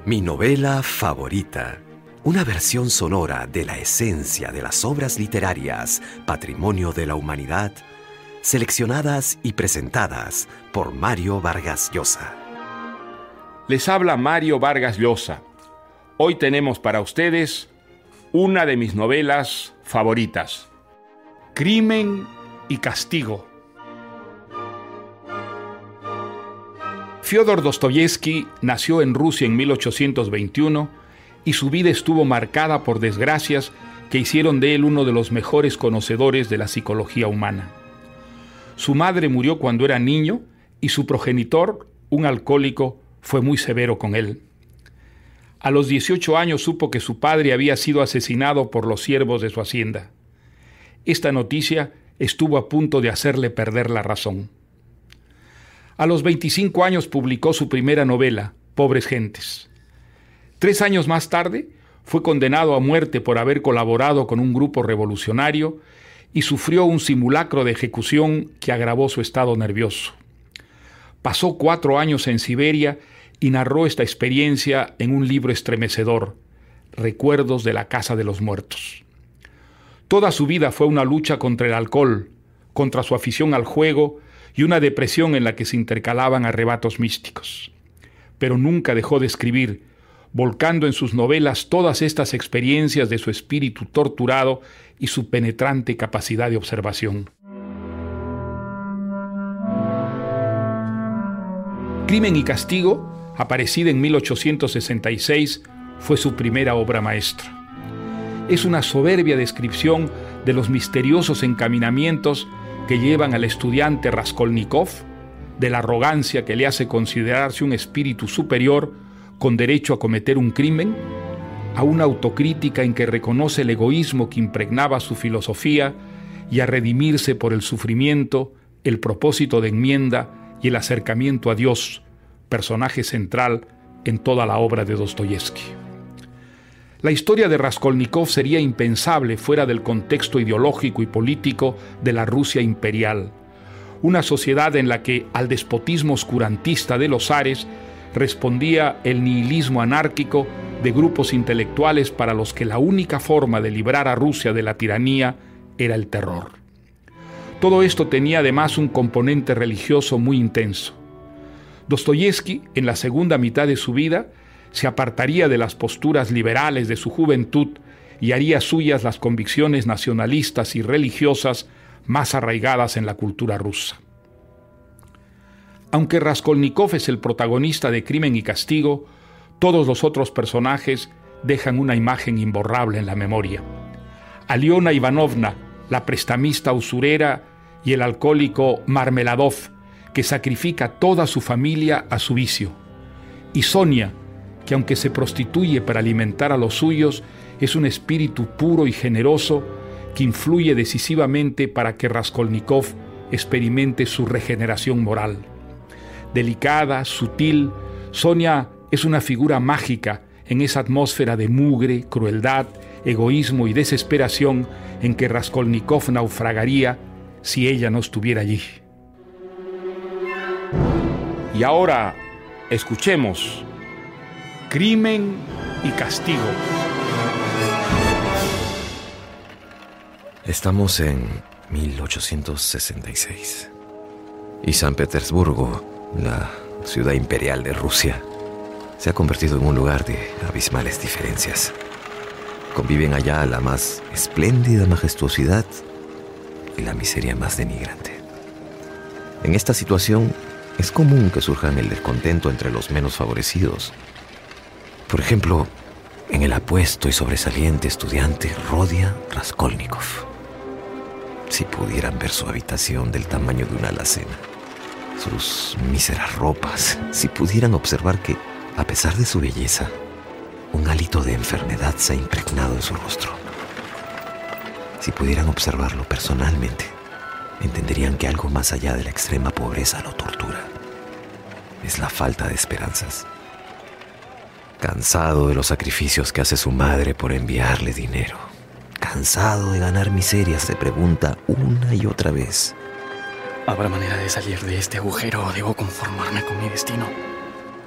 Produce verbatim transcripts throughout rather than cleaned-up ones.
Mi novela favorita. Una versión sonora de la esencia de las obras literarias, patrimonio de la humanidad, seleccionadas y presentadas por Mario Vargas Llosa. Les habla Mario Vargas Llosa. Hoy tenemos para ustedes una de mis novelas favoritas, Crimen y Castigo. Fyodor Dostoyevsky nació en Rusia en mil ochocientos veintiuno y su vida estuvo marcada por desgracias que hicieron de él uno de los mejores conocedores de la psicología humana. Su madre murió cuando era niño y su progenitor, un alcohólico, fue muy severo con él. A los dieciocho años supo que su padre había sido asesinado por los siervos de su hacienda. Esta noticia estuvo a punto de hacerle perder la razón. A los veinticinco años publicó su primera novela, Pobres Gentes. Tres años más tarde, fue condenado a muerte por haber colaborado con un grupo revolucionario y sufrió un simulacro de ejecución que agravó su estado nervioso. Pasó cuatro años en Siberia y narró esta experiencia en un libro estremecedor, Recuerdos de la Casa de los Muertos. Toda su vida fue una lucha contra el alcohol, contra su afición al juego y una depresión en la que se intercalaban arrebatos místicos. Pero nunca dejó de escribir, volcando en sus novelas todas estas experiencias de su espíritu torturado y su penetrante capacidad de observación. Crimen y Castigo, aparecida en mil ochocientos sesenta y seis, fue su primera obra maestra. Es una soberbia descripción de los misteriosos encaminamientos que llevan al estudiante Raskolnikov, de la arrogancia que le hace considerarse un espíritu superior con derecho a cometer un crimen, a una autocrítica en que reconoce el egoísmo que impregnaba su filosofía y a redimirse por el sufrimiento, el propósito de enmienda y el acercamiento a Dios, personaje central en toda la obra de Dostoyevsky. La historia de Raskolnikov sería impensable fuera del contexto ideológico y político de la Rusia imperial, una sociedad en la que al despotismo oscurantista de los zares respondía el nihilismo anárquico de grupos intelectuales para los que la única forma de librar a Rusia de la tiranía era el terror. Todo esto tenía además un componente religioso muy intenso. Dostoyevsky, en la segunda mitad de su vida, se apartaría de las posturas liberales de su juventud y haría suyas las convicciones nacionalistas y religiosas más arraigadas en la cultura rusa. Aunque Raskolnikov es el protagonista de Crimen y Castigo, todos los otros personajes dejan una imagen imborrable en la memoria. Aliona Ivanovna, la prestamista usurera, y el alcohólico Marmeladov, que sacrifica toda su familia a su vicio. Y Sonia, que aunque se prostituye para alimentar a los suyos, es un espíritu puro y generoso que influye decisivamente para que Raskolnikov experimente su regeneración moral. Delicada, sutil, Sonia es una figura mágica en esa atmósfera de mugre, crueldad, egoísmo y desesperación en que Raskolnikov naufragaría si ella no estuviera allí. Y ahora, escuchemos Crimen y Castigo. Estamos en mil ochocientos sesenta y seis. Y San Petersburgo, la ciudad imperial de Rusia, se ha convertido en un lugar de abismales diferencias. Conviven allá la más espléndida majestuosidad y la miseria más denigrante. En esta situación, es común que surjan el descontento entre los menos favorecidos. Por ejemplo, en el apuesto y sobresaliente estudiante Rodia Raskolnikov. Si pudieran ver su habitación del tamaño de una alacena, sus míseras ropas, si pudieran observar que, a pesar de su belleza, un hálito de enfermedad se ha impregnado en su rostro. Si pudieran observarlo personalmente, entenderían que algo más allá de la extrema pobreza lo tortura. Es la falta de esperanzas. Cansado de los sacrificios que hace su madre por enviarle dinero, cansado de ganar miserias, se pregunta una y otra vez: ¿habrá manera de salir de este agujero o debo conformarme con mi destino? Mi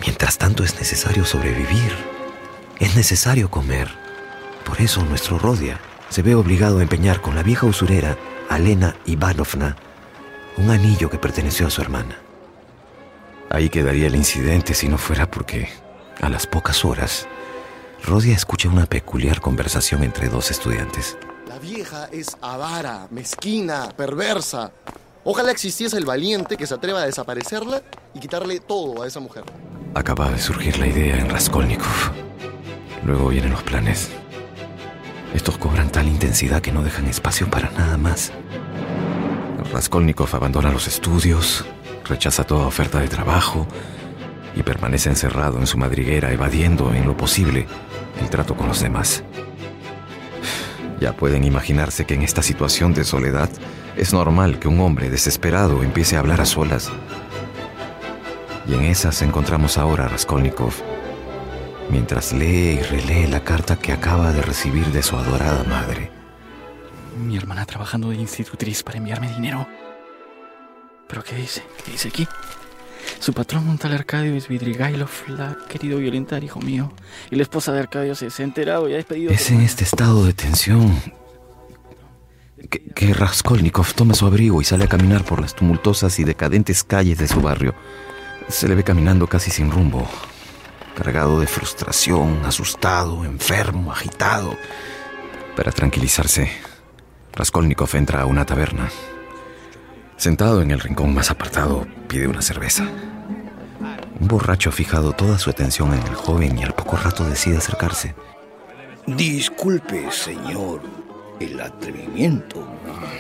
Mientras tanto es necesario sobrevivir. Es necesario comer. Por eso nuestro Rodia se ve obligado a empeñar con la vieja usurera Alena Ivanovna un anillo que perteneció a su hermana. Ahí quedaría el incidente si no fuera porque, a las pocas horas, Rodia escucha una peculiar conversación entre dos estudiantes. La vieja es avara, mezquina, perversa. Ojalá existiese el valiente que se atreva a desaparecerla y quitarle todo a esa mujer. Acaba de surgir la idea en Raskolnikov. Luego vienen los planes. Estos cobran tal intensidad que no dejan espacio para nada más. Raskolnikov abandona los estudios, rechaza toda oferta de trabajo y permanece encerrado en su madriguera, evadiendo en lo posible el trato con los demás. Ya pueden imaginarse que en esta situación de soledad es normal que un hombre desesperado empiece a hablar a solas. Y en esas encontramos ahora a Raskolnikov, mientras lee y relee la carta que acaba de recibir de su adorada madre. Mi hermana trabajando de institutriz para enviarme dinero. ¿Pero qué dice? ¿Qué dice aquí? Su patrón, un tal Arcadio Svidrigailov, la ha querido violentar, hijo mío. Y la esposa de Arcadio se, se ha enterado y ha despedido... Es en este estado de tensión que, que Raskolnikov toma su abrigo y sale a caminar por las tumultuosas y decadentes calles de su barrio. Se le ve caminando casi sin rumbo, cargado de frustración, asustado, enfermo, agitado. Para tranquilizarse, Raskolnikov entra a una taberna. Sentado en el rincón más apartado, pide una cerveza. Un borracho ha fijado toda su atención en el joven y al poco rato decide acercarse. Disculpe, señor, el atrevimiento.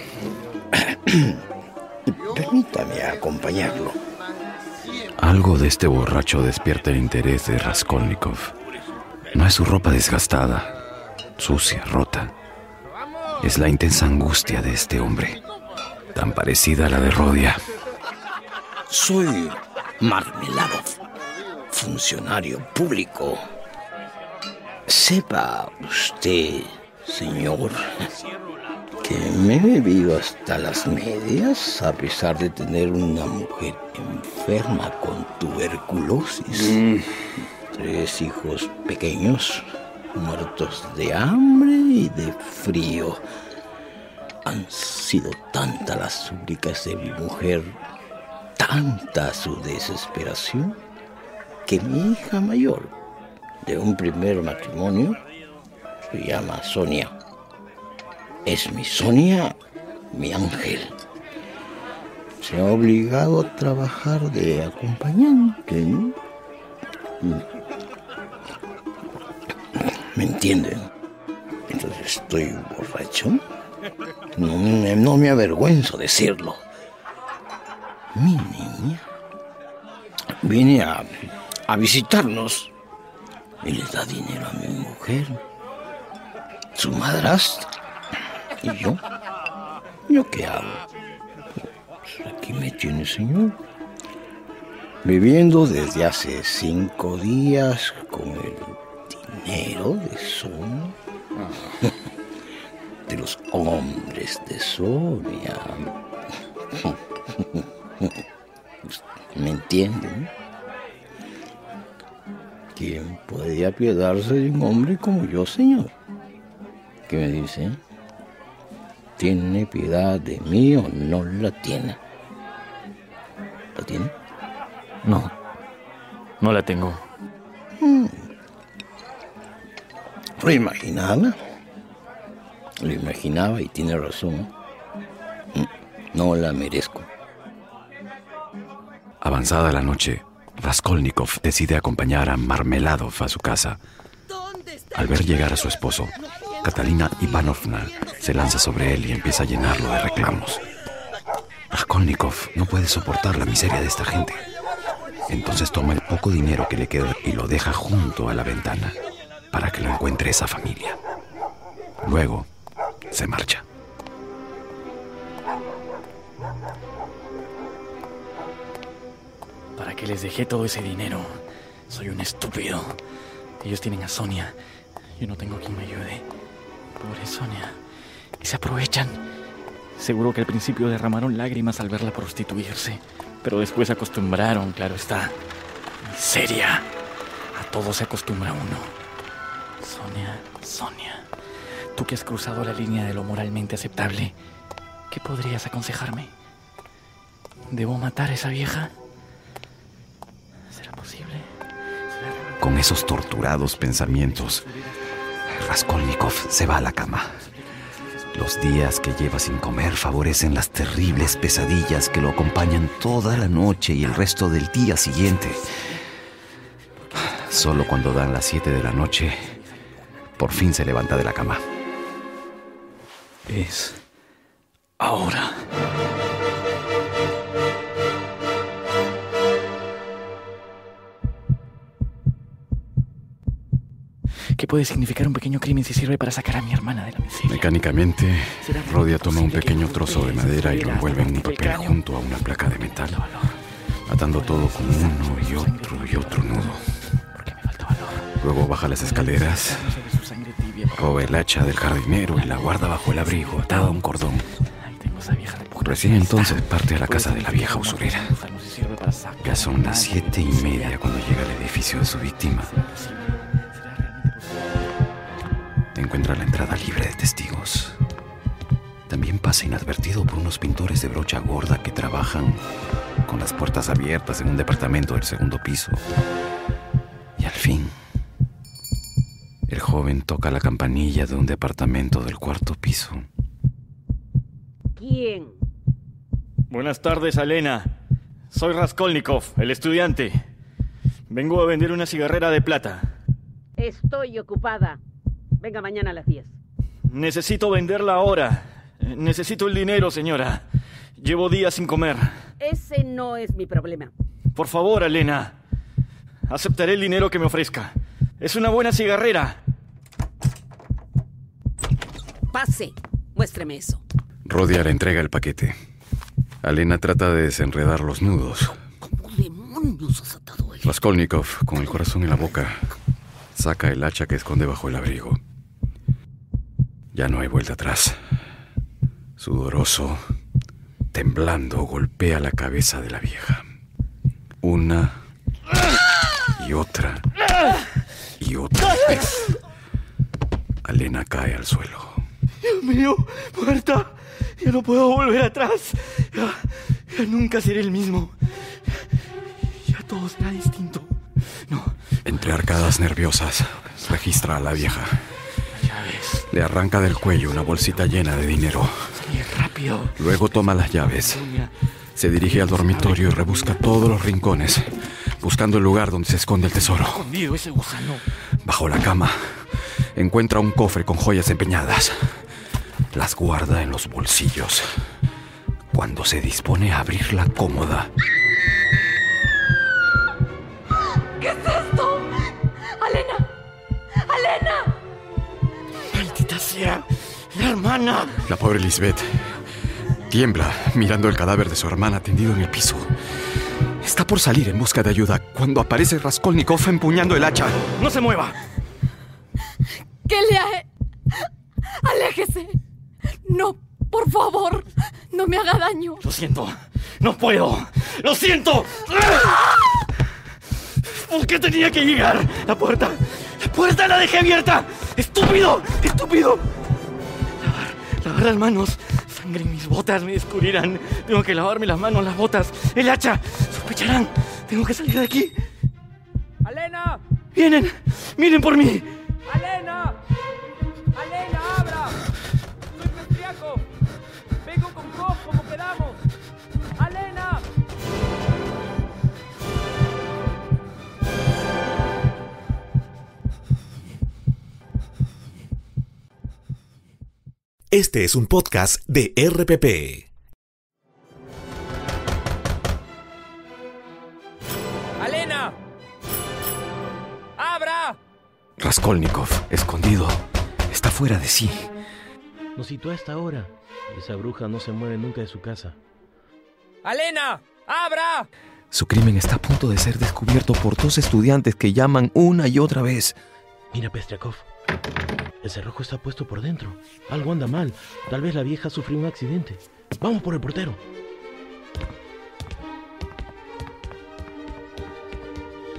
Permítame acompañarlo. Algo de este borracho despierta el interés de Raskolnikov. No es su ropa desgastada, sucia, rota. Es la intensa angustia de este hombre, tan parecida a la de Rodia. Soy Marmeladov, funcionario público. Sepa usted, señor, que me he bebido hasta las medias a pesar de tener una mujer enferma con tuberculosis. Mm. Tres hijos pequeños, muertos de hambre y de frío. Han sido tantas las súplicas de mi mujer, tanta su desesperación, que mi hija mayor, de un primer matrimonio, se llama Sonia. Es mi Sonia, mi ángel. Se ha obligado a trabajar de acompañante, ¿no? ¿Me entienden? Entonces estoy borracho. No, no me avergüenzo decirlo. Mi niña viene a, a visitarnos y le da dinero a mi mujer, su madrastra. ¿Y yo? ¿Yo qué hago? Pues aquí me tiene, señor, viviendo desde hace cinco días con el dinero de Sonia. De los hombres de Sonia. ¿Me entienden? ¿Quién puede apiadarse de un hombre como yo, señor? ¿Qué me dice? ¿Tiene piedad de mí o no la tiene? ¿La tiene? No, no la tengo. Hmm. ¿Lo imaginaba? Lo imaginaba y tiene razón. No la merezco. Avanzada la noche, Raskolnikov decide acompañar a Marmeladov a su casa. Al ver llegar a su esposo, Catalina Ivanovna se lanza sobre él y empieza a llenarlo de reclamos. Raskolnikov no puede soportar la miseria de esta gente. Entonces toma el poco dinero que le queda y lo deja junto a la ventana para que lo encuentre esa familia. Luego se marcha. ¿Para qué les dejé todo ese dinero? Soy un estúpido. Ellos tienen a Sonia. Yo no tengo quien me ayude. Pobre Sonia. Y se aprovechan. Seguro que al principio derramaron lágrimas al verla prostituirse, pero después se acostumbraron, claro está. Miseria. A todo se acostumbra uno. Sonia, Sonia, tú que has cruzado la línea de lo moralmente aceptable, ¿qué podrías aconsejarme? ¿Debo matar a esa vieja? ¿Será posible? ¿Será... Con esos torturados pensamientos, Raskolnikov se va a la cama. Los días que lleva sin comer favorecen las terribles pesadillas que lo acompañan toda la noche y el resto del día siguiente. Solo cuando dan las siete de la noche, por fin se levanta de la cama. Es ahora. ¿Qué puede significar un pequeño crimen si sirve para sacar a mi hermana de la miseria? Mecánicamente, Rodia toma un pequeño trozo de madera y lo envuelve en un papel junto a una placa de metal, atando todo con uno y otro y otro nudo. Luego baja las escaleras, roba el hacha del jardinero y la guarda bajo el abrigo, atada a un cordón. Recién entonces parte a la casa de la vieja usurera. Ya son las siete y media cuando llega al edificio de su víctima. Encuentra la entrada libre de testigos. También pasa inadvertido por unos pintores de brocha gorda que trabajan con las puertas abiertas en un departamento del segundo piso. Y al fin, el joven toca la campanilla de un departamento del cuarto piso. ¿Quién? Buenas tardes, Alena. Soy Raskolnikov, el estudiante. Vengo a vender una cigarrera de plata. Estoy ocupada. Venga mañana a las diez. Necesito venderla ahora. Necesito el dinero, señora. Llevo días sin comer. Ese no es mi problema. Por favor, Alena. Aceptaré el dinero que me ofrezca. Es una buena cigarrera. Pase. Muéstreme eso. Rodia le entrega el paquete. Alena trata de desenredar los nudos. ¿Cómo demonios has atado eso? Raskolnikov, con el corazón en la boca, saca el hacha que esconde bajo el abrigo. Ya no hay vuelta atrás. Sudoroso, temblando, golpea la cabeza de la vieja. Una y otra y otra vez. Alena cae al suelo. Dios mío, muerta. Ya no puedo volver atrás. Ya, ya nunca seré el mismo. Ya todo será distinto. No. Entre arcadas nerviosas, registra a la vieja. Llaves. Le arranca del cuello una bolsita llena de dinero. Sí, rápido. Luego toma las llaves. Se dirige al dormitorio y rebusca todos los rincones, buscando el lugar donde se esconde el tesoro. Escondido ese gusano. Bajo la cama, encuentra un cofre con joyas empeñadas. Las guarda en los bolsillos. Cuando se dispone a abrir la cómoda... ¿Qué es esto? ¡Alena! ¡Alena! ¡Maldita sea! ¡La hermana! La pobre Lisbeth tiembla mirando el cadáver de su hermana tendido en el piso. Está por salir en busca de ayuda cuando aparece Raskolnikov empuñando el hacha. ¡No se mueva! ¿Qué le ha... ¡Aléjese! No, por favor, no me haga daño. Lo siento, no puedo. ¡Lo siento! ¿Por qué tenía que llegar? La puerta, la puerta la dejé abierta. ¡Estúpido! ¡Estúpido! Lavar, lavar las manos. Sangre en mis botas, me descubrirán. Tengo que lavarme las manos, las botas, el hacha. Sospecharán. Tengo que salir de aquí. ¡Alena! ¡Vienen! ¡Miren por mí! ¡Alena! ¡Alena, abra! ¡Soy Pestriaco! ¡Vengo con Kof como quedamos! ¡Alena! Este es un podcast de R P P. ¡Alena! ¡Abra! Raskolnikov, escondido, está fuera de sí. Nos citó a esta hora. Esa bruja no se mueve nunca de su casa. ¡Alena! ¡Abra! Su crimen está a punto de ser descubierto por dos estudiantes que llaman una y otra vez. Mira, Pestriakov. El cerrojo está puesto por dentro. Algo anda mal. Tal vez la vieja sufrió un accidente. Vamos por el portero.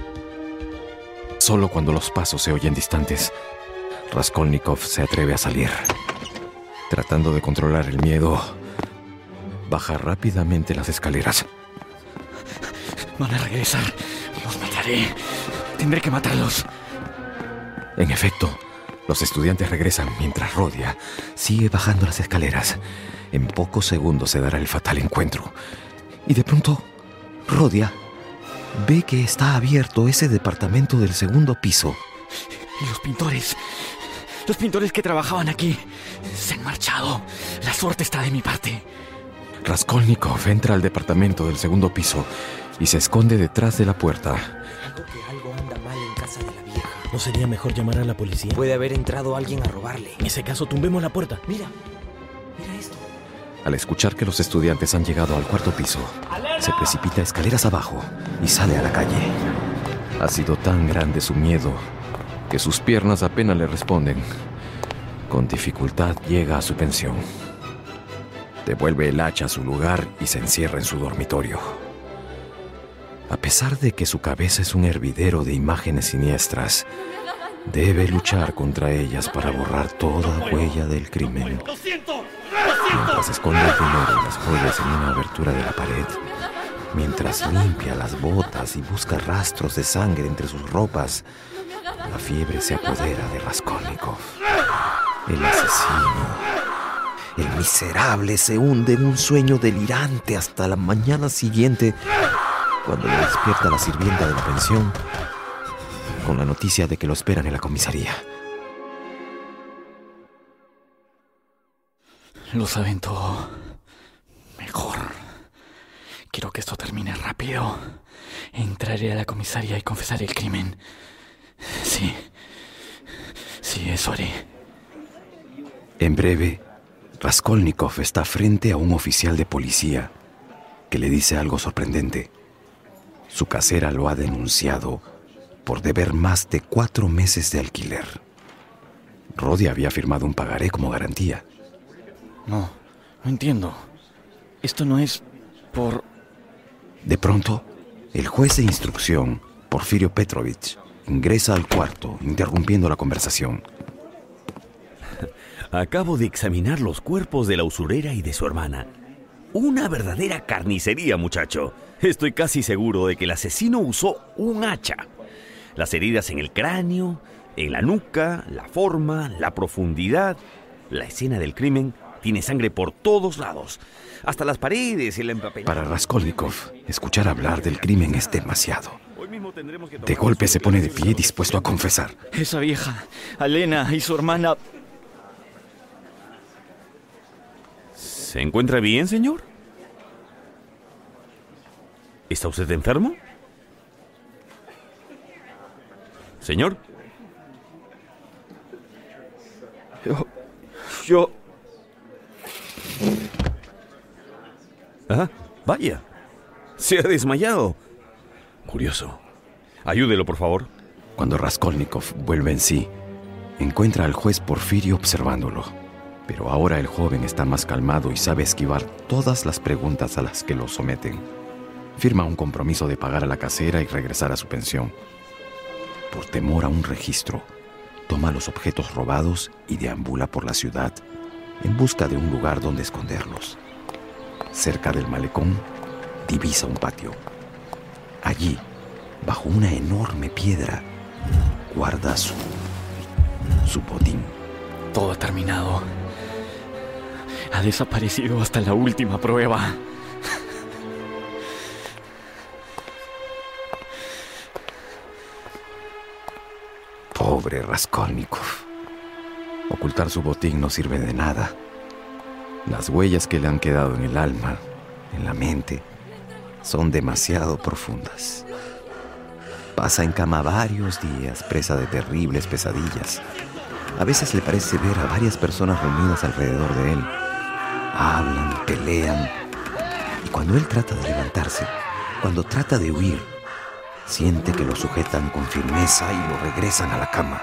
Solo cuando los pasos se oyen distantes, Raskolnikov se atreve a salir. Tratando de controlar el miedo, baja rápidamente las escaleras. Van a regresar. Los mataré. Tendré que matarlos. En efecto, los estudiantes regresan mientras Rodia sigue bajando las escaleras. En pocos segundos se dará el fatal encuentro. Y de pronto, Rodia ve que está abierto ese departamento del segundo piso. Y los pintores, los pintores que trabajaban aquí, se han marchado. La suerte está de mi parte. Raskolnikov entra al departamento del segundo piso y se esconde detrás de la puerta. Creo que algo anda mal en casa de la vieja. ¿No sería mejor llamar a la policía? Puede haber entrado alguien a robarle. En ese caso, tumbemos la puerta. Mira, mira esto. Al escuchar que los estudiantes han llegado al cuarto piso, se precipita escaleras abajo y sale a la calle. Ha sido tan grande su miedo que sus piernas apenas le responden. Con dificultad llega a su pensión. Devuelve el hacha a su lugar y se encierra en su dormitorio. A pesar de que su cabeza es un hervidero de imágenes siniestras, debe luchar contra ellas para borrar toda huella del crimen. ¡Lo siento! Mientras esconde el dinero y las joyas en una abertura de la pared, mientras limpia las botas y busca rastros de sangre entre sus ropas, la fiebre se apodera de Raskolnikov. El asesino, el miserable, se hunde en un sueño delirante hasta la mañana siguiente, cuando le despierta la sirvienta de la pensión con la noticia de que lo esperan en la comisaría. Lo saben todo. Mejor. Quiero que esto termine rápido. Entraré a la comisaría y confesaré el crimen. Sí. Sí, eso haré. En breve, Raskolnikov está frente a un oficial de policía que le dice algo sorprendente. Su casera lo ha denunciado por deber más de cuatro meses de alquiler. Rodia había firmado un pagaré como garantía. No, no entiendo. Esto no es por... De pronto, el juez de instrucción, Porfirio Petrovich, ingresa al cuarto, interrumpiendo la conversación. Acabo de examinar los cuerpos de la usurera y de su hermana. Una verdadera carnicería, muchacho. Estoy casi seguro de que el asesino usó un hacha. Las heridas en el cráneo, en la nuca, la forma, la profundidad. La escena del crimen tiene sangre por todos lados. Hasta las paredes y el empapelado. Para Raskolnikov, escuchar hablar del crimen es demasiado. De golpe se pone de pie dispuesto a confesar. Esa vieja, Alena y su hermana... ¿Se encuentra bien, señor? ¿Está usted enfermo? ¿Señor? Yo... Yo... Ah, vaya. Se ha desmayado. Curioso. Ayúdelo, por favor. Cuando Raskolnikov vuelve en sí, encuentra al juez Porfirio observándolo. Pero ahora el joven está más calmado y sabe esquivar todas las preguntas a las que lo someten. Firma un compromiso de pagar a la casera y regresar a su pensión. Por temor a un registro, toma los objetos robados y deambula por la ciudad en busca de un lugar donde esconderlos. Cerca del malecón, divisa un patio. Allí, bajo una enorme piedra, guarda su... su botín. Todo ha terminado. Ha desaparecido hasta la última prueba. Pobre Raskolnikov. Ocultar su botín no sirve de nada. Las huellas que le han quedado en el alma, en la mente, son demasiado profundas. Pasa en cama varios días, presa de terribles pesadillas. A veces le parece ver a varias personas reunidas alrededor de él. Hablan, pelean. Y cuando él trata de levantarse, cuando trata de huir, siente que lo sujetan con firmeza y lo regresan a la cama.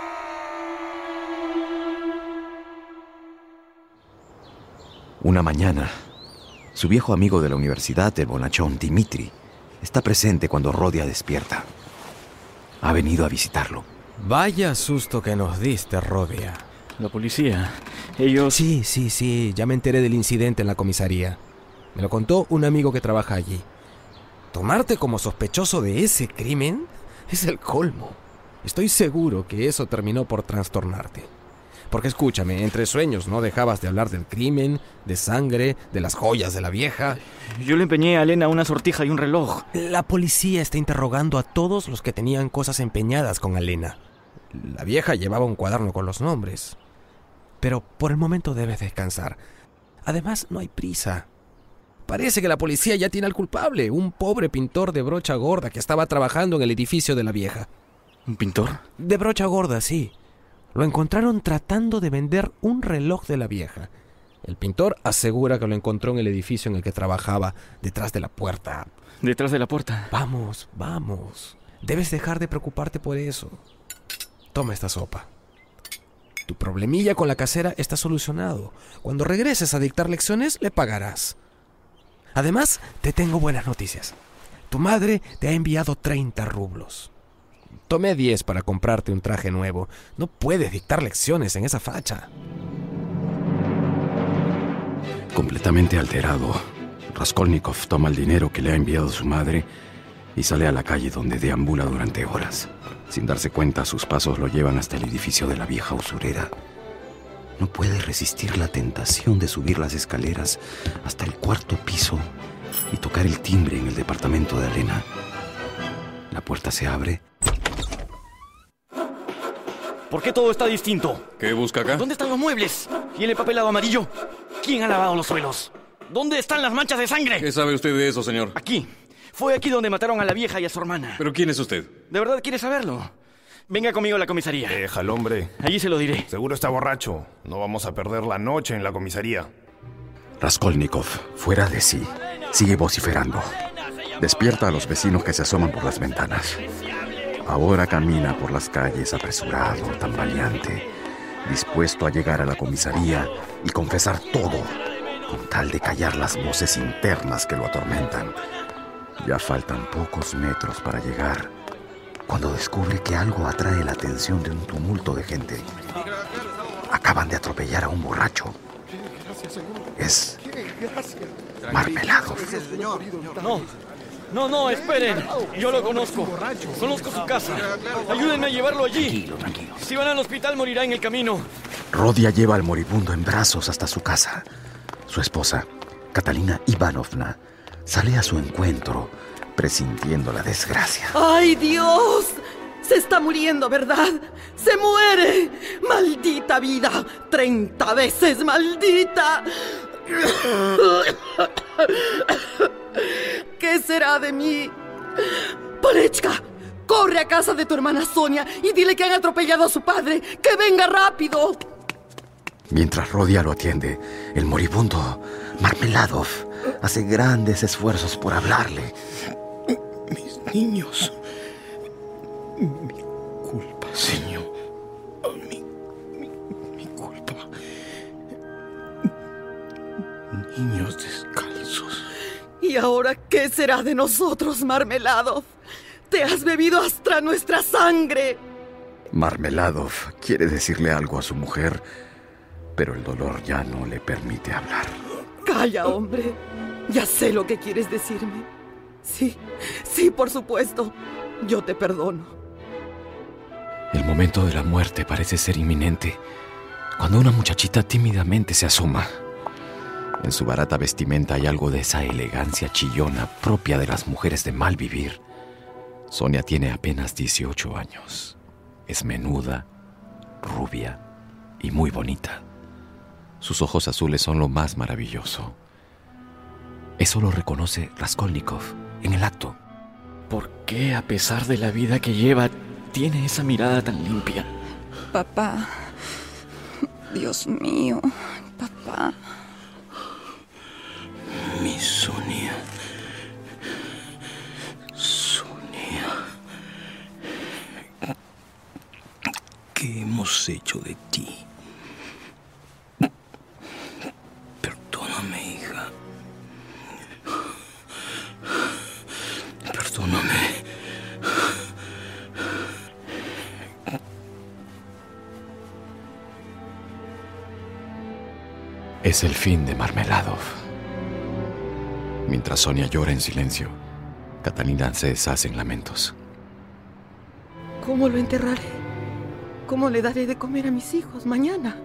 Una mañana, su viejo amigo de la universidad, el bonachón Dmitri, está presente cuando Rodia despierta. ha venido a visitarlo. Vaya susto que nos diste, Rodia. La policía, ellos... Sí, sí, sí, ya me enteré del incidente en la comisaría. Me lo contó un amigo que trabaja allí. ¿Tomarte como sospechoso de ese crimen? Es el colmo. Estoy seguro que eso terminó por trastornarte. Porque escúchame, entre sueños no dejabas de hablar del crimen, de sangre, de las joyas de la vieja. Yo le empeñé a Elena una sortija y un reloj. La policía está interrogando a todos los que tenían cosas empeñadas con Elena. La vieja llevaba un cuaderno con los nombres. Pero por el momento debes descansar. Además, no hay prisa. Parece que la policía ya tiene al culpable, un pobre pintor de brocha gorda que estaba trabajando en el edificio de la vieja. ¿Un pintor? De brocha gorda, sí. Lo encontraron tratando de vender un reloj de la vieja. El pintor asegura que lo encontró en el edificio en el que trabajaba, detrás de la puerta. ¿Detrás de la puerta? Vamos, vamos. Debes dejar de preocuparte por eso. Toma esta sopa. Tu problemilla con la casera está solucionado. Cuando regreses a dictar lecciones, le pagarás. Además, te tengo buenas noticias. Tu madre te ha enviado treinta rublos. Tomé diez para comprarte un traje nuevo. No puedes dictar lecciones en esa facha. Completamente alterado, Raskolnikov toma el dinero que le ha enviado su madre y sale a la calle donde deambula durante horas. Sin darse cuenta, sus pasos lo llevan hasta el edificio de la vieja usurera. No puede resistir la tentación de subir las escaleras hasta el cuarto piso y tocar el timbre en el departamento de Elena. La puerta se abre. ¿Por qué todo está distinto? ¿Qué busca acá? ¿Dónde están los muebles? ¿Y el empapelado amarillo? ¿Quién ha lavado los suelos? ¿Dónde están las manchas de sangre? ¿Qué sabe usted de eso, señor? Aquí. Fue aquí donde mataron a la vieja y a su hermana. ¿Pero quién es usted? ¿De verdad quiere saberlo? Venga conmigo a la comisaría. Déjalo, hombre. Allí se lo diré. Seguro está borracho. No vamos a perder la noche en la comisaría. Raskolnikov, fuera de sí, sigue vociferando. Despierta a los vecinos que se asoman por las ventanas. Ahora camina por las calles apresurado, tambaleante, dispuesto a llegar a la comisaría y confesar todo, con tal de callar las voces internas que lo atormentan. Ya faltan pocos metros para llegar, cuando descubre que algo atrae la atención de un tumulto de gente. Acaban de atropellar a un borracho. Es Marmeladov. No, no, no, esperen. Yo lo conozco. Conozco su casa. Ayúdenme a llevarlo allí. Tranquilo, tranquilo. Si van al hospital, morirá en el camino. Rodia lleva al moribundo en brazos hasta su casa. Su esposa, Catalina Ivanovna, sale a su encuentro, presintiendo la desgracia. ¡Ay, Dios! Se está muriendo, ¿verdad? ¡Se muere! ¡Maldita vida! ¡Treinta veces maldita! ¿Qué será de mí? Polechka, corre a casa de tu hermana Sonia y dile que han atropellado a su padre. ¡Que venga rápido! Mientras Rodia lo atiende, el moribundo Marmeladov hace grandes esfuerzos por hablarle. Mis niños. Mi culpa, señor. Mi, mi, mi culpa. Niños descalzos. ¿Y ahora qué será de nosotros, Marmeladov? Te has bebido hasta nuestra sangre. Marmeladov quiere decirle algo a su mujer, pero el dolor ya no le permite hablar. Calla, hombre. Ya sé lo que quieres decirme. Sí, sí, por supuesto. Yo te perdono. El momento de la muerte parece ser inminente, cuando una muchachita tímidamente se asoma. En su barata vestimenta hay algo de esa elegancia chillona propia de las mujeres de mal vivir. Sonia tiene apenas dieciocho años. Es menuda, rubia y muy bonita. Sus ojos azules son lo más maravilloso. Eso lo reconoce Raskolnikov en el acto. ¿Por qué, a pesar de la vida que lleva, tiene esa mirada tan limpia? Papá. Dios mío, papá. Mi Sonia. Sonia. ¿Qué hemos hecho de ti? Perdóname, hija. Perdóname. Es el fin de Marmeladov. Mientras Sonia llora en silencio, Catalina se deshace en lamentos. ¿Cómo lo enterraré? ¿Cómo le daré de comer a mis hijos mañana?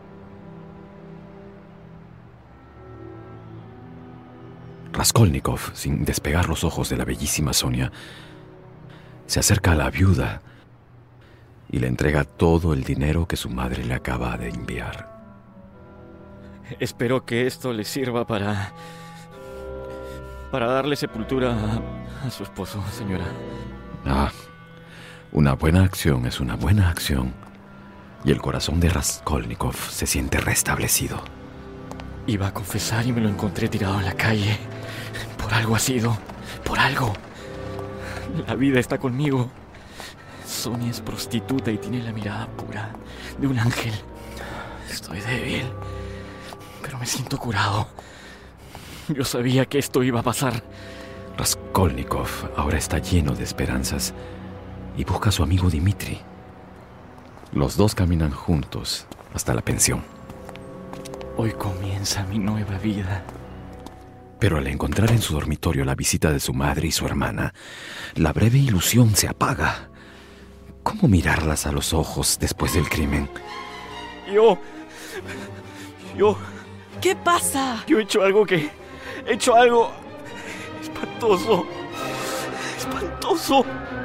Raskolnikov, sin despegar los ojos de la bellísima Sonia, se acerca a la viuda y le entrega todo el dinero que su madre le acaba de enviar. Espero que esto le sirva para... para darle sepultura a, a su esposo, señora. Ah, una buena acción es una buena acción. Y el corazón de Raskolnikov se siente restablecido. Iba a confesar y me lo encontré tirado en la calle. Por algo ha sido. Por algo. La vida está conmigo. Sonia es prostituta y tiene la mirada pura de un ángel. Estoy débil, pero me siento curado. Yo sabía que esto iba a pasar. Raskolnikov ahora está lleno de esperanzas y busca a su amigo Dmitri. Los dos caminan juntos hasta la pensión. Hoy comienza mi nueva vida. Pero al encontrar en su dormitorio la visita de su madre y su hermana, la breve ilusión se apaga. ¿Cómo mirarlas a los ojos después del crimen? Yo... Yo... ¿Qué pasa? Yo he hecho algo que... He hecho algo... espantoso. Espantoso.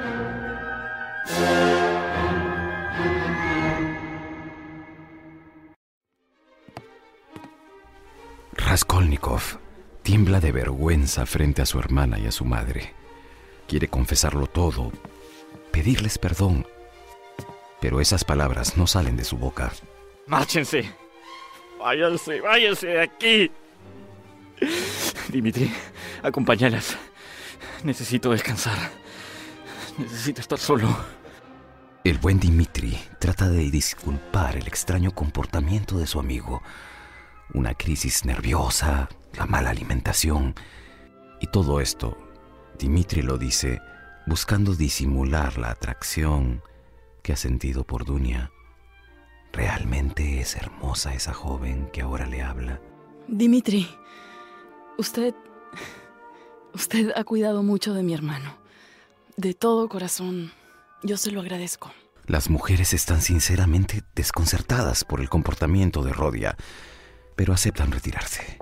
Raskolnikov tiembla de vergüenza frente a su hermana y a su madre. Quiere confesarlo todo, pedirles perdón, pero esas palabras no salen de su boca. ¡Márchense! ¡Váyanse, váyanse de aquí! Dmitri, acompáñalas. Necesito descansar. Necesito estar solo. El buen Dmitri trata de disculpar el extraño comportamiento de su amigo. Una crisis nerviosa, la mala alimentación. Y todo esto, Dmitri lo dice buscando disimular la atracción que ha sentido por Dunia. ¿Realmente es hermosa esa joven que ahora le habla? Dmitri, usted... Usted ha cuidado mucho de mi hermano. De todo corazón, yo se lo agradezco. Las mujeres están sinceramente desconcertadas por el comportamiento de Rodia, pero aceptan retirarse.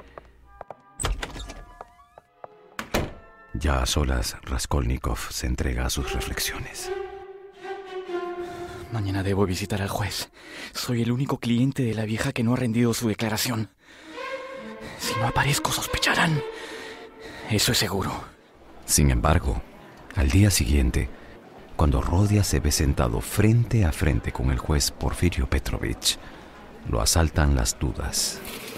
Ya a solas, Raskolnikov se entrega a sus reflexiones. Mañana debo visitar al juez. Soy el único cliente de la vieja que no ha rendido su declaración. Si no aparezco, sospecharán. Eso es seguro. Sin embargo, al día siguiente, cuando Rodia se ve sentado frente a frente con el juez Porfirio Petrovich, lo asaltan las dudas.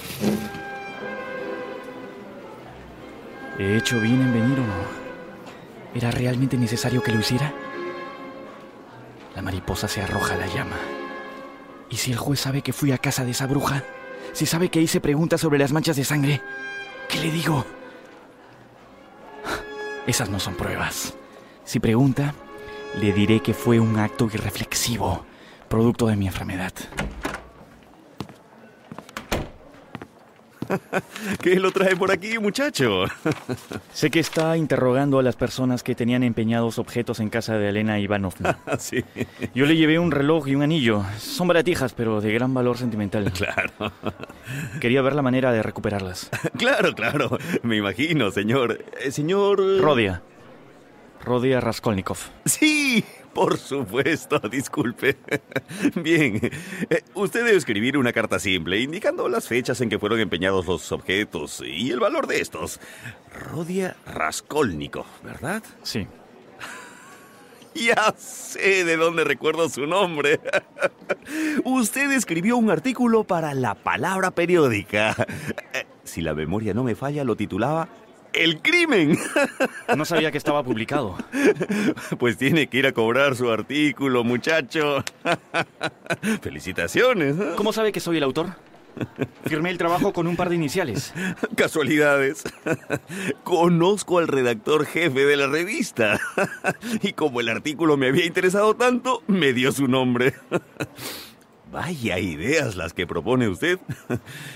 ¿He hecho bien en venir o no? ¿Era realmente necesario que lo hiciera? La mariposa se arroja a la llama. ¿Y si el juez sabe que fui a casa de esa bruja? Si sabe que hice preguntas sobre las manchas de sangre, ¿qué le digo? Esas no son pruebas. Si pregunta, le diré que fue un acto irreflexivo, producto de mi enfermedad. ¿Qué lo trae por aquí, muchacho? Sé que está interrogando a las personas que tenían empeñados objetos en casa de Elena Ivanovna. Sí. Yo le llevé un reloj y un anillo. Son baratijas, pero de gran valor sentimental. Claro. Quería ver la manera de recuperarlas. Claro, claro. Me imagino, señor. Eh, señor... Rodia. Rodia Raskolnikov. Sí, por supuesto, disculpe. Bien, eh, usted debe escribir una carta simple indicando las fechas en que fueron empeñados los objetos y el valor de estos. Rodia Raskolnikov, ¿verdad? Sí. Ya sé de dónde recuerdo su nombre. Usted escribió un artículo para La Palabra Periódica. Eh, si la memoria no me falla, lo titulaba ¡El crimen! No sabía que estaba publicado. Pues tiene que ir a cobrar su artículo, muchacho. Felicitaciones. ¿eh? ¿Cómo sabe que soy el autor? Firmé el trabajo con un par de iniciales. Casualidades. Conozco al redactor jefe de la revista. Y como el artículo me había interesado tanto, me dio su nombre. Vaya ideas las que propone usted.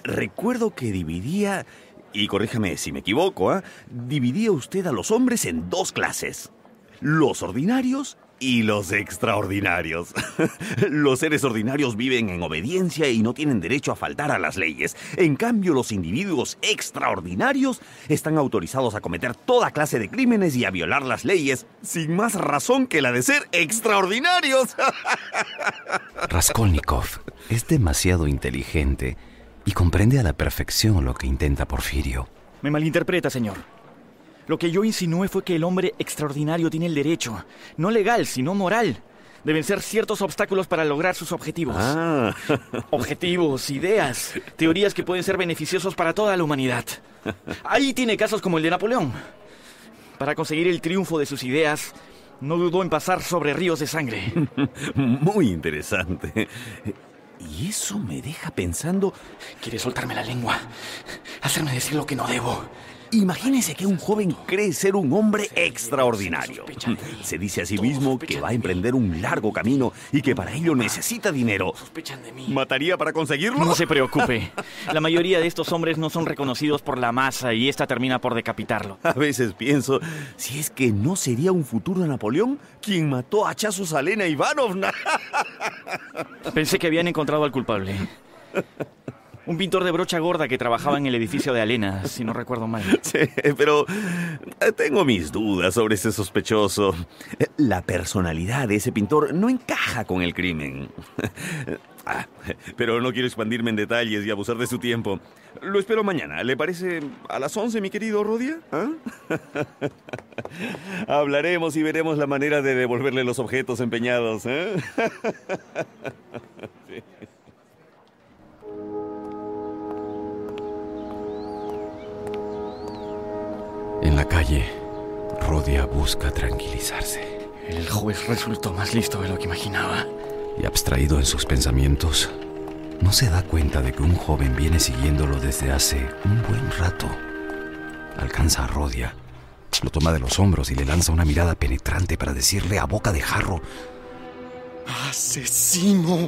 recuerdo que dividía, y corríjame si me equivoco, ¿eh? dividía usted a los hombres en dos clases. Los ordinarios y los extraordinarios. Los seres ordinarios viven en obediencia y no tienen derecho a faltar a las leyes. En cambio, los individuos extraordinarios están autorizados a cometer toda clase de crímenes y a violar las leyes, sin más razón que la de ser extraordinarios. Raskolnikov es demasiado inteligente y comprende a la perfección lo que intenta Porfirio. Me malinterpreta, señor. Lo que yo insinué fue que el hombre extraordinario tiene el derecho, no legal, sino moral, de vencer ciertos obstáculos para lograr sus objetivos. Ah. Objetivos, ideas, teorías que pueden ser beneficiosos para toda la humanidad. Ahí tiene casos como el de Napoleón. Para conseguir el triunfo de sus ideas, no dudó en pasar sobre ríos de sangre. Muy interesante. Y eso me deja pensando... Quiere soltarme la lengua, hacerme decir lo que no debo. Imagínese que un joven cree ser un hombre extraordinario. Se dice a sí mismo que va a emprender un largo camino y que para ello necesita dinero. ¿Mataría para conseguirlo? No se preocupe. La mayoría de estos hombres no son reconocidos por la masa y esta termina por decapitarlo. A veces pienso, si es que no sería un futuro Napoleón quien mató a hachazos a Elena Ivanovna. Pensé que habían encontrado al culpable. Un pintor de brocha gorda que trabajaba en el edificio de Alena, si no recuerdo mal. Sí, pero tengo mis dudas sobre ese sospechoso. La personalidad de ese pintor no encaja con el crimen. Ah, pero no quiero expandirme en detalles y abusar de su tiempo. Lo espero mañana. ¿Le parece a las once, mi querido Rodia? ¿Ah? Hablaremos y veremos la manera de devolverle los objetos empeñados, ¿eh? Sí. En la calle, Rodia busca tranquilizarse. El juez resultó más listo de lo que imaginaba. Y abstraído en sus pensamientos, no se da cuenta de que un joven viene siguiéndolo desde hace un buen rato. Alcanza a Rodia, lo toma de los hombros y le lanza una mirada penetrante para decirle a boca de jarro: ¡Asesino!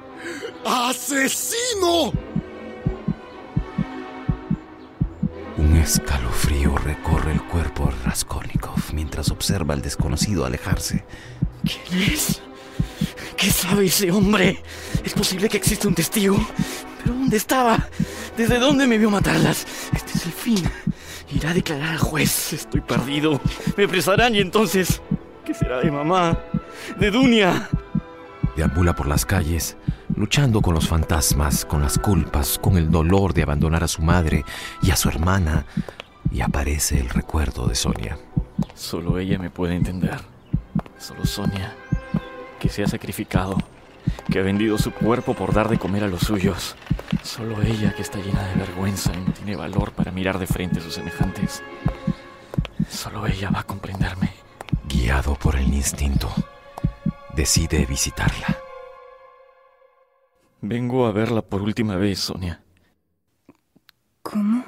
¡Asesino! Un escalofrío recorre el cuerpo de Raskolnikov mientras observa al desconocido alejarse. ¿Quién es? ¿Qué sabe ese hombre? ¿Es posible que exista un testigo? ¿Pero dónde estaba? ¿Desde dónde me vio matarlas? Este es el fin. Irá a declarar al juez. Estoy perdido. Me apresarán y entonces... ¿qué será de mamá? ¿De Dunia? Deambula por las calles, luchando con los fantasmas, con las culpas, con el dolor de abandonar a su madre y a su hermana, y aparece el recuerdo de Sonia. Solo ella me puede entender. Solo Sonia, que se ha sacrificado, que ha vendido su cuerpo por dar de comer a los suyos. Solo ella, que está llena de vergüenza y no tiene valor para mirar de frente a sus semejantes. Solo ella va a comprenderme. Guiado por el instinto, decide visitarla. Vengo a verla por última vez, Sonia. ¿Cómo?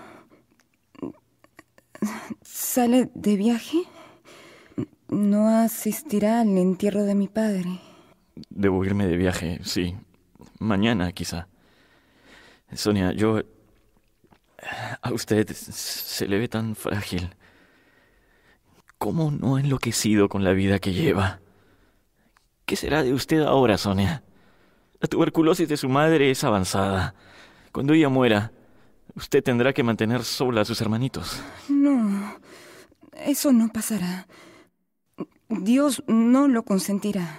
¿Sale de viaje? ¿No asistirá al entierro de mi padre? Debo irme de viaje, sí. Mañana, quizá. Sonia, yo... a usted se le ve tan frágil. ¿Cómo no ha enloquecido con la vida que lleva? ¿Qué será de usted ahora, Sonia? La tuberculosis de su madre es avanzada. Cuando ella muera, usted tendrá que mantener sola a sus hermanitos. No, eso no pasará. Dios no lo consentirá.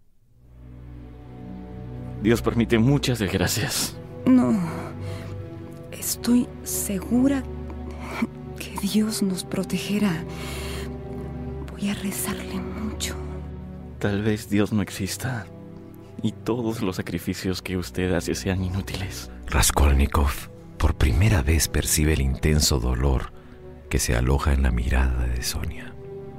Dios permite muchas desgracias. No, estoy segura que Dios nos protegerá. Voy a rezarle mucho. Tal vez Dios no exista y todos los sacrificios que usted hace sean inútiles. Raskolnikov por primera vez percibe el intenso dolor que se aloja en la mirada de Sonia.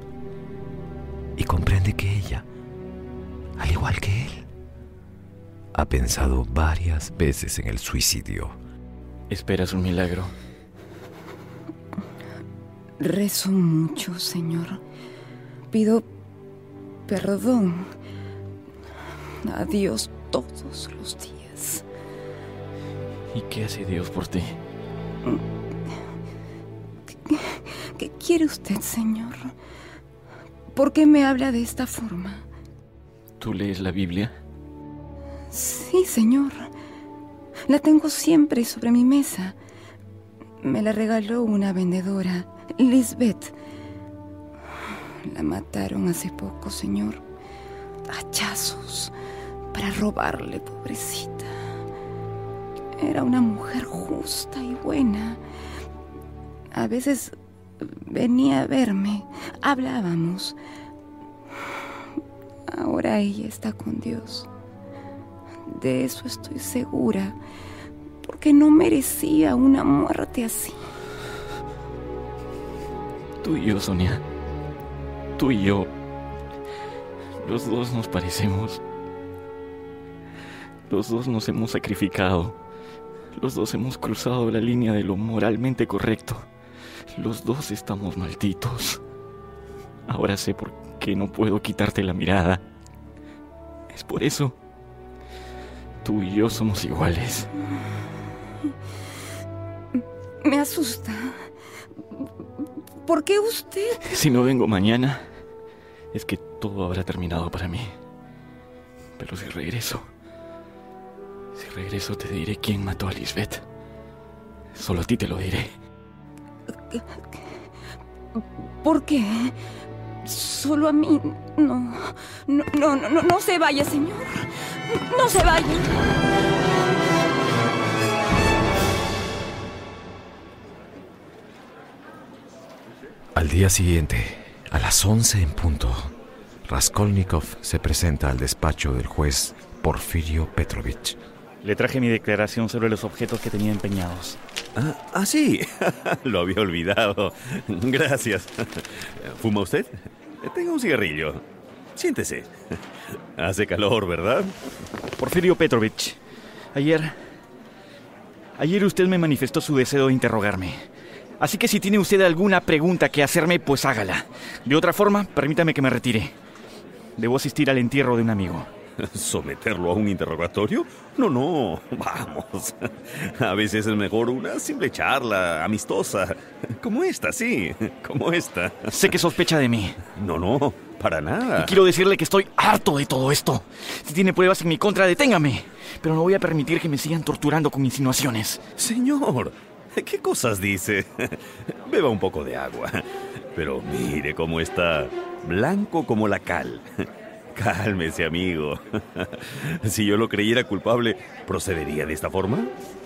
Y comprende que ella, al igual que él, ha pensado varias veces en el suicidio. ¿Esperas un milagro? Rezo mucho, Señor. Pido perdón a Dios todos los días. ¿Y qué hace Dios por ti? ¿Qué, qué quiere usted, señor? ¿Por qué me habla de esta forma? ¿Tú lees la Biblia? Sí, señor. La tengo siempre sobre mi mesa. Me la regaló una vendedora, Lisbeth. La mataron hace poco, señor. Hachazos para robarle, pobrecita. Era una mujer justa y buena. A veces venía a verme, hablábamos. Ahora ella está con Dios. De eso estoy segura, porque no merecía una muerte así. Tú y yo, Sonia. Tú y yo. Los dos nos parecemos. Los dos nos hemos sacrificado. Los dos hemos cruzado la línea de lo moralmente correcto. Los dos estamos malditos. Ahora sé por qué no puedo quitarte la mirada. Es por eso. Tú y yo somos iguales. Me asusta. ¿Por qué usted? Si no vengo mañana, es que todo habrá terminado para mí. Pero si regreso, si regreso te diré quién mató a Lisbeth. Solo a ti te lo diré. ¿Por qué? Solo a mí. No, no, no, no, no se vaya, señor. No se vaya. Al día siguiente, a las once en punto, Raskolnikov se presenta al despacho del juez Porfirio Petrovich. Le traje mi declaración sobre los objetos que tenía empeñados. Ah, ah, sí. Lo había olvidado. Gracias. ¿Fuma usted? Tenga un cigarrillo. Siéntese. Hace calor, ¿verdad? Porfirio Petrovich, ayer... Ayer usted me manifestó su deseo de interrogarme. Así que si tiene usted alguna pregunta que hacerme, pues hágala. De otra forma, permítame que me retire. Debo asistir al entierro de un amigo. ¿Someterlo a un interrogatorio? No, no, vamos. A veces es mejor una simple charla amistosa. Como esta, sí, como esta. Sé que sospecha de mí. No, no, para nada. Y quiero decirle que estoy harto de todo esto. Si tiene pruebas en mi contra, deténgame. Pero no voy a permitir que me sigan torturando con insinuaciones. Señor, ¿qué cosas dice? Beba un poco de agua. Pero mire cómo está, blanco como la cal. Cálmese, amigo. Si yo lo creyera culpable, ¿procedería de esta forma?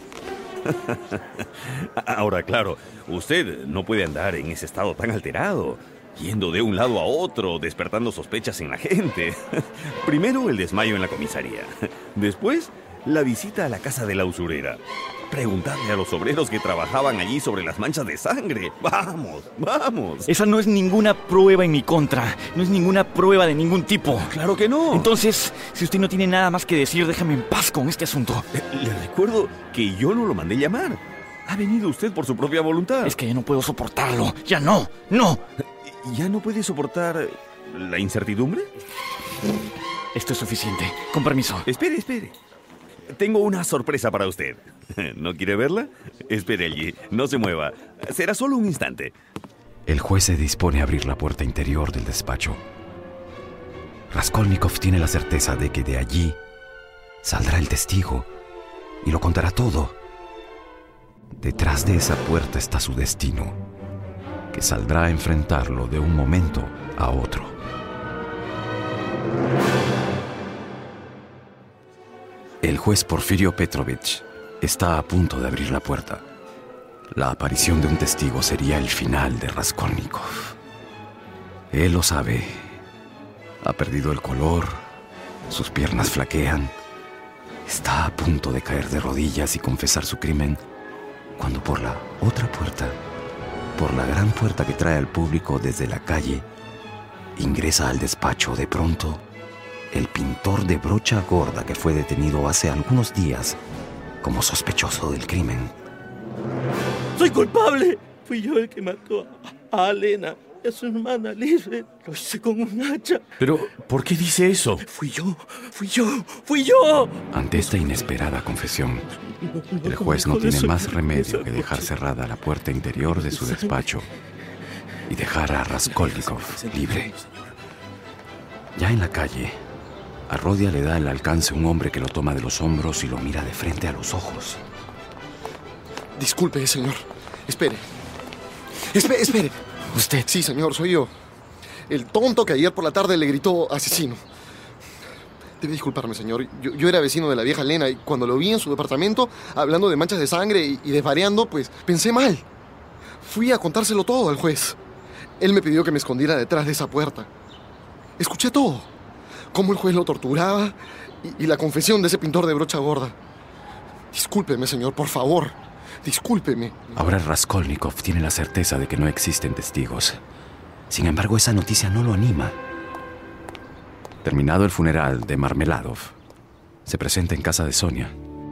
Ahora, claro, usted no puede andar en ese estado tan alterado, yendo de un lado a otro, despertando sospechas en la gente. Primero el desmayo en la comisaría. Después, la visita a la casa de la usurera. Preguntarle a los obreros que trabajaban allí sobre las manchas de sangre. Vamos, vamos. Esa no es ninguna prueba en mi contra. No es ninguna prueba de ningún tipo. Claro que no. Entonces, si usted no tiene nada más que decir, déjame en paz con este asunto. Le recuerdo que yo no lo mandé llamar. Ha venido usted por su propia voluntad. Es que ya no puedo soportarlo. Ya no, no. ¿Ya no puede soportar la incertidumbre? Esto es suficiente. Con permiso. Espere, espere. Tengo una sorpresa para usted. ¿No quiere verla? Espere allí, no se mueva. Será solo un instante. El juez se dispone a abrir la puerta interior del despacho. Raskolnikov tiene la certeza de que de allí saldrá el testigo y lo contará todo. Detrás de esa puerta está su destino, que saldrá a enfrentarlo de un momento a otro. El juez Porfirio Petrovich está a punto de abrir la puerta. La aparición de un testigo sería el final de Raskolnikov. Él lo sabe. Ha perdido el color, sus piernas flaquean. Está a punto de caer de rodillas y confesar su crimen, cuando por la otra puerta, por la gran puerta que trae al público desde la calle, ingresa al despacho de pronto el pintor de brocha gorda que fue detenido hace algunos días como sospechoso del crimen. ¡Soy culpable! Fui yo el que mató a Alena. y a su hermana Lisbeth. Lo hice con un hacha. Pero, ¿por qué dice eso? Fui yo, fui yo, fui yo. Ante esta inesperada confesión, el juez no tiene más remedio que dejar cerrada la puerta interior de su despacho y dejar a Raskolnikov libre. Ya en la calle, a Rodia le da el alcance un hombre que lo toma de los hombros y lo mira de frente a los ojos. Disculpe, señor. Espere. Espere, espere. ¿Usted? Sí, señor, soy yo. El tonto que ayer por la tarde le gritó asesino. Debe disculparme, señor. Yo, yo era vecino de la vieja Elena y cuando lo vi en su departamento hablando de manchas de sangre y, y desvariando, pues pensé mal. Fui a contárselo todo al juez. Él me pidió que me escondiera detrás de esa puerta. Escuché todo. Cómo el juez lo torturaba y, y la confesión de ese pintor de brocha gorda. Discúlpeme, señor, por favor. Discúlpeme. Ahora Raskolnikov tiene la certeza de que no existen testigos. Sin embargo, esa noticia no lo anima. Terminado el funeral de Marmeladov, se presenta en casa de Sonia.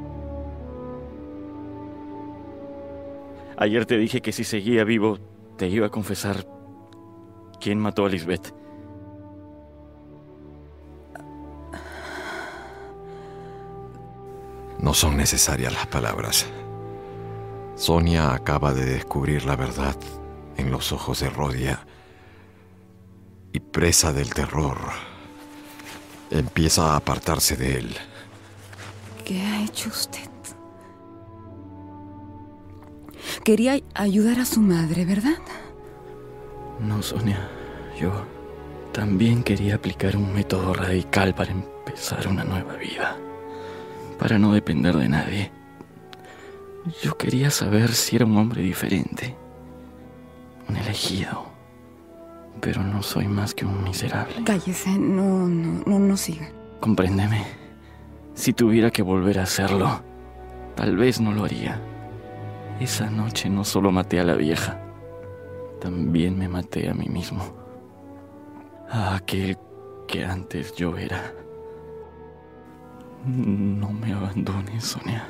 Ayer te dije que si seguía vivo, te iba a confesar quién mató a Lisbeth. No son necesarias las palabras. Sonia acaba de descubrir la verdad en los ojos de Rodia y, presa del terror, empieza a apartarse de él. ¿Qué ha hecho usted? Quería ayudar a su madre, ¿verdad? No, Sonia. Yo también quería aplicar un método radical para empezar una nueva vida. Para no depender de nadie. Yo quería saber si era un hombre diferente. Un elegido. Pero no soy más que un miserable. Cállese, no, no, no, no siga. Compréndeme. Si tuviera que volver a hacerlo, tal vez no lo haría. Esa noche no solo maté a la vieja, también me maté a mí mismo. A aquel que antes yo era. No me abandones, Sonia.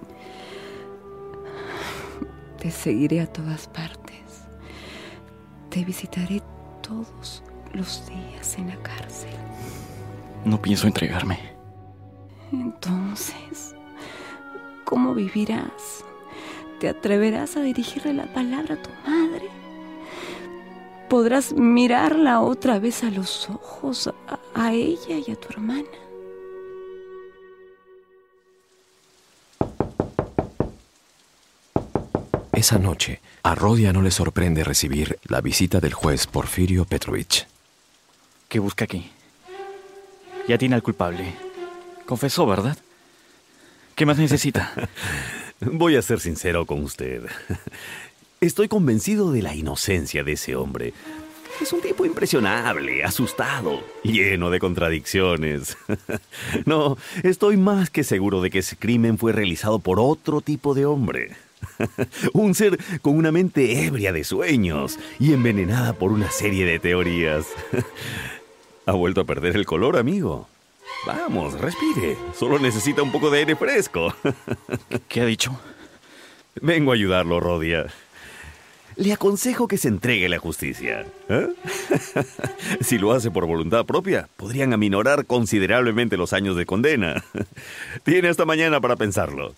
Te seguiré a todas partes. Te visitaré todos los días en la cárcel. No pienso entregarme. Entonces, ¿cómo vivirás? ¿Te atreverás a dirigirle la palabra a tu madre? ¿Podrás mirarla otra vez a los ojos, a, a ella y a tu hermana? Esa noche, a Rodia no le sorprende recibir la visita del juez Porfirio Petrovich. ¿Qué busca aquí? Ya tiene al culpable. Confesó, ¿verdad? ¿Qué más necesita? Voy a ser sincero con usted. Estoy convencido de la inocencia de ese hombre. Es un tipo impresionable, asustado, lleno de contradicciones. No, estoy más que seguro de que ese crimen fue realizado por otro tipo de hombre. Un ser con una mente ebria de sueños y envenenada por una serie de teorías. Ha vuelto a perder el color, amigo. Vamos, respire. Solo necesita un poco de aire fresco. ¿Qué ha dicho? Vengo a ayudarlo, Rodia. Le aconsejo que se entregue a la justicia. ¿Eh? Si lo hace por voluntad propia, podrían aminorar considerablemente los años de condena. Tiene hasta mañana para pensarlo.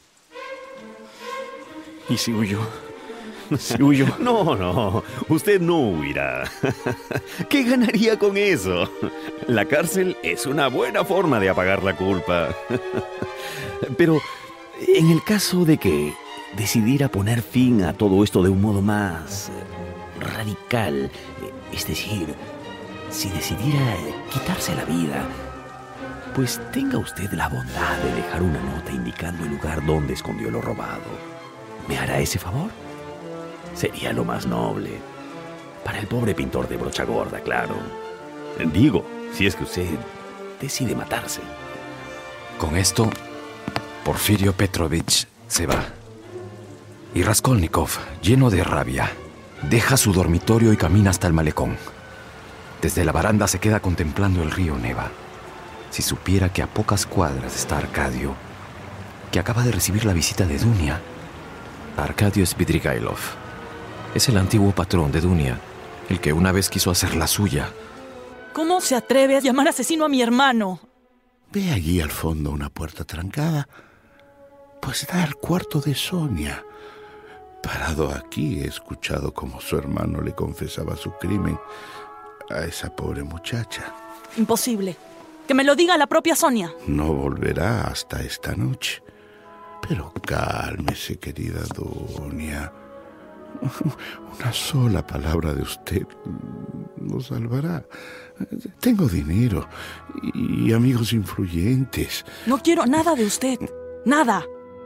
¿Y si huyo? ¿Si huyo? No, no. Usted no huirá. ¿Qué ganaría con eso? La cárcel es una buena forma de apagar la culpa. Pero, en el caso de que decidiera poner fin a todo esto de un modo más radical, es decir, si decidiera quitarse la vida, pues tenga usted la bondad de dejar una nota indicando el lugar donde escondió lo robado. ¿Me hará ese favor? Sería lo más noble. Para el pobre pintor de brocha gorda, claro. Digo, si es que usted decide matarse. Con esto, Porfirio Petrovich se va. Y Raskolnikov, lleno de rabia, deja su dormitorio y camina hasta el malecón. Desde la baranda se queda contemplando el río Neva. Si supiera que a pocas cuadras está Arcadio, que acaba de recibir la visita de Dunia. Arkadio Svidrigailov es el antiguo patrón de Dunia, el que una vez quiso hacer la suya. ¿Cómo se atreve a llamar asesino a mi hermano? Ve allí al fondo una puerta trancada. Pues da al cuarto de Sonia. Parado aquí he escuchado cómo su hermano le confesaba su crimen a esa pobre muchacha. Imposible. Que me lo diga la propia Sonia. No volverá hasta esta noche. Pero cálmese, querida Dunia. Una sola palabra de usted nos salvará. Tengo dinero y amigos influyentes. No quiero nada de usted. Nada.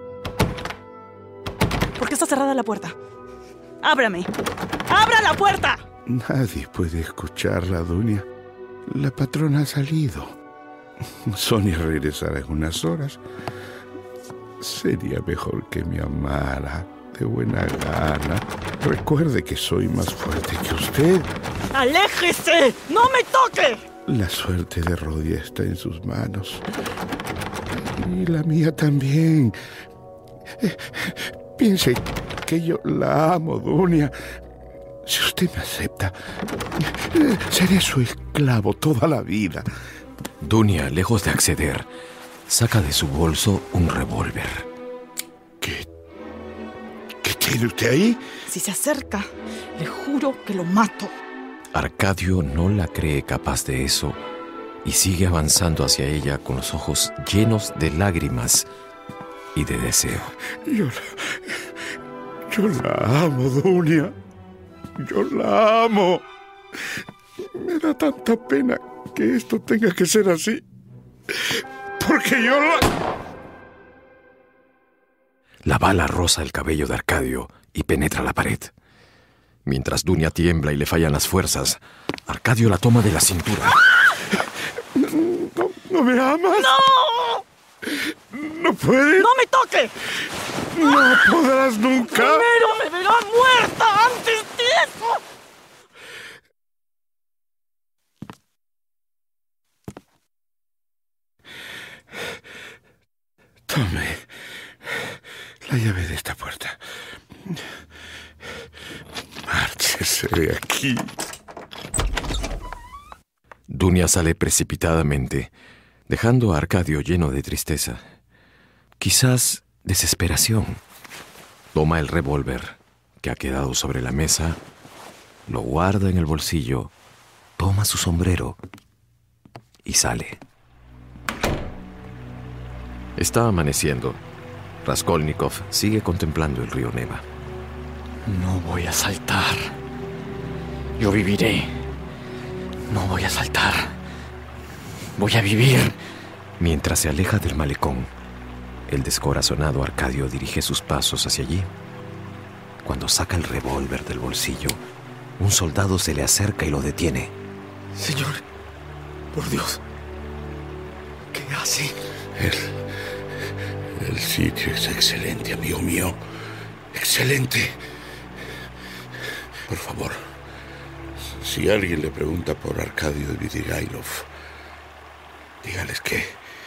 ¿Por qué está cerrada la puerta? ¡Ábrame! ¡Abra la puerta! Nadie puede escucharla, Dunia. La patrona ha salido. Sonia regresará en unas horas. Sería mejor que me amara de buena gana. Recuerde que soy más fuerte que usted. ¡Aléjese! ¡No me toque! La suerte de Rodia está en sus manos. Y la mía también. Eh, piense que yo la amo, Dunia. Si usted me acepta, eh, seré su esclavo toda la vida. Dunia, lejos de acceder, saca de su bolso un revólver. ¿Qué? ¿Qué tiene usted ahí? Si se acerca, le juro que lo mato. Arcadio no la cree capaz de eso y sigue avanzando hacia ella con los ojos llenos de lágrimas y de deseo. Yo la, yo la amo, Dunia. Yo la amo. Me da tanta pena que esto tenga que ser así. Porque yo la... La bala roza el cabello de Arcadio y penetra la pared. Mientras Dunia tiembla y le fallan las fuerzas, Arcadio la toma de la cintura. ¿No, no me amas? ¡No! ¿No puedes? ¡No me toque! ¡No podrás nunca! ¡Primero me verá muerta antes de eso! Tome la llave de esta puerta. Márchese de aquí. Dunia sale precipitadamente, dejando a Arcadio lleno de tristeza. Quizás desesperación. Toma el revólver que ha quedado sobre la mesa, lo guarda en el bolsillo, toma su sombrero y sale. Está amaneciendo. Raskolnikov sigue contemplando el río Neva. No voy a saltar. Yo viviré. No voy a saltar. Voy a vivir. Mientras se aleja del malecón, el descorazonado Arcadio dirige sus pasos hacia allí. Cuando saca el revólver del bolsillo, un soldado se le acerca y lo detiene. Señor, por Dios, ¿qué hace? El, el sitio es excelente, amigo mío. Excelente. Por favor, si alguien le pregunta por Arcadio Svidrigailov, dígales que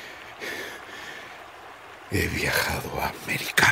he viajado a América.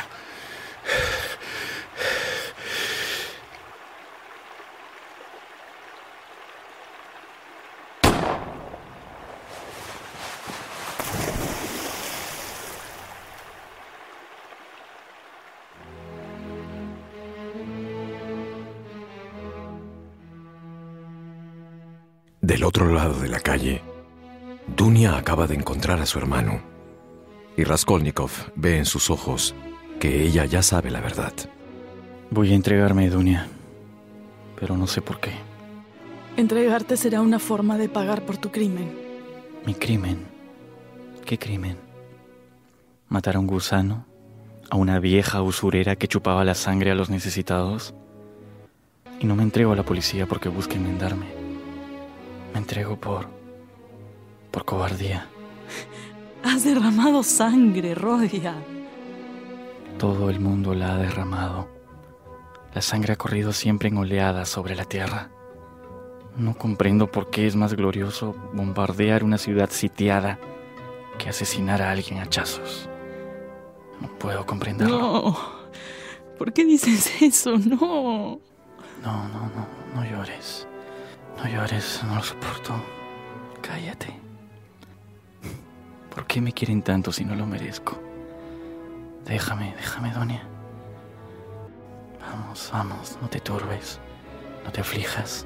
Del otro lado de la calle, Dunia acaba de encontrar a su hermano. Y Raskolnikov ve en sus ojos que ella ya sabe la verdad. Voy a entregarme, Dunia, pero no sé por qué. Entregarte será una forma de pagar por tu crimen. ¿Mi crimen? ¿Qué crimen? ¿Matar a un gusano? ¿A una vieja usurera que chupaba la sangre a los necesitados? Y no me entrego a la policía porque busque enmendarme. Me entrego por... por cobardía. Has derramado sangre, Rodia. Todo el mundo la ha derramado. La sangre ha corrido siempre en oleadas sobre la tierra. No comprendo por qué es más glorioso bombardear una ciudad sitiada que asesinar a alguien a hachazos. No puedo comprenderlo. No. ¿Por qué dices eso? No. No, no, no, no llores. No llores, no lo soporto. Cállate. ¿Por qué me quieren tanto si no lo merezco? Déjame, déjame, Donia. Vamos, vamos, no te turbes, no te aflijas.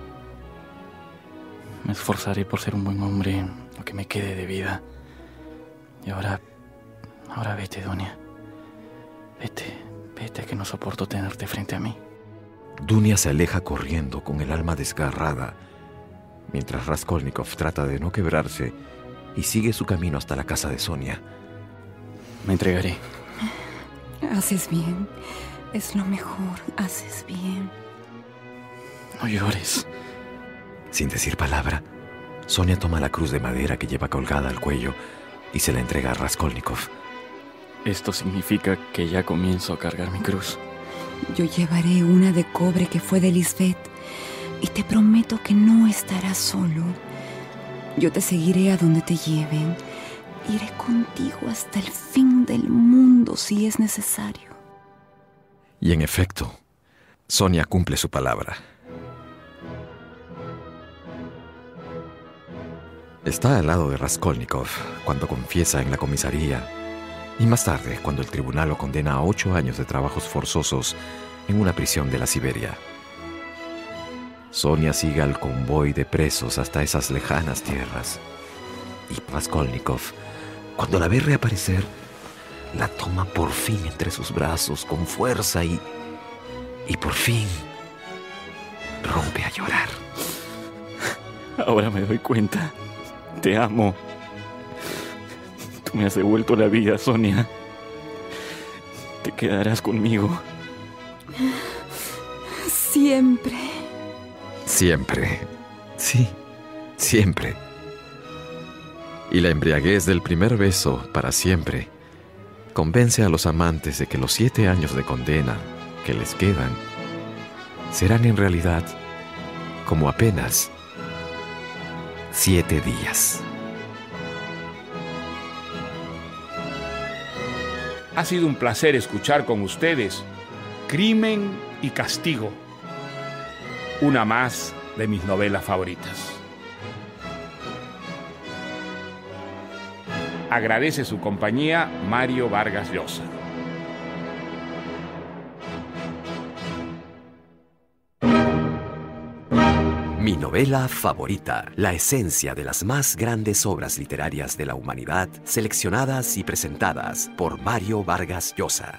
Me esforzaré por ser un buen hombre lo que me quede de vida. Y ahora, ahora vete, Donia. Vete, vete, que no soporto tenerte frente a mí. Dunia se aleja corriendo con el alma desgarrada, mientras Raskolnikov trata de no quebrarse y sigue su camino hasta la casa de Sonia. Me entregaré. Haces bien. Es lo mejor. Haces bien. No llores. Sin decir palabra, Sonia toma la cruz de madera que lleva colgada al cuello y se la entrega a Raskolnikov. Esto significa que ya comienzo a cargar mi cruz. Yo llevaré una de cobre que fue de Lisbeth y te prometo que no estarás solo. Yo te seguiré a donde te lleven. Iré contigo hasta el fin del mundo si es necesario. Y en efecto, Sonia cumple su palabra. Está al lado de Raskolnikov cuando confiesa en la comisaría y más tarde cuando el tribunal lo condena a ocho años de trabajos forzosos en una prisión de la Siberia. Sonia sigue al convoy de presos hasta esas lejanas tierras. Y Raskolnikov, cuando la ve reaparecer, la toma por fin entre sus brazos con fuerza y... y por fin rompe a llorar. Ahora me doy cuenta. Te amo. Tú me has devuelto la vida, Sonia. Te quedarás conmigo. Siempre. Siempre. Sí, siempre. Y la embriaguez del primer beso, para siempre, convence a los amantes de que los siete años de condena que les quedan serán en realidad como apenas siete días. Ha sido un placer escuchar con ustedes Crimen y Castigo, una más de mis novelas favoritas. Agradece su compañía Mario Vargas Llosa. Mi novela favorita, la esencia de las más grandes obras literarias de la humanidad, seleccionadas y presentadas por Mario Vargas Llosa.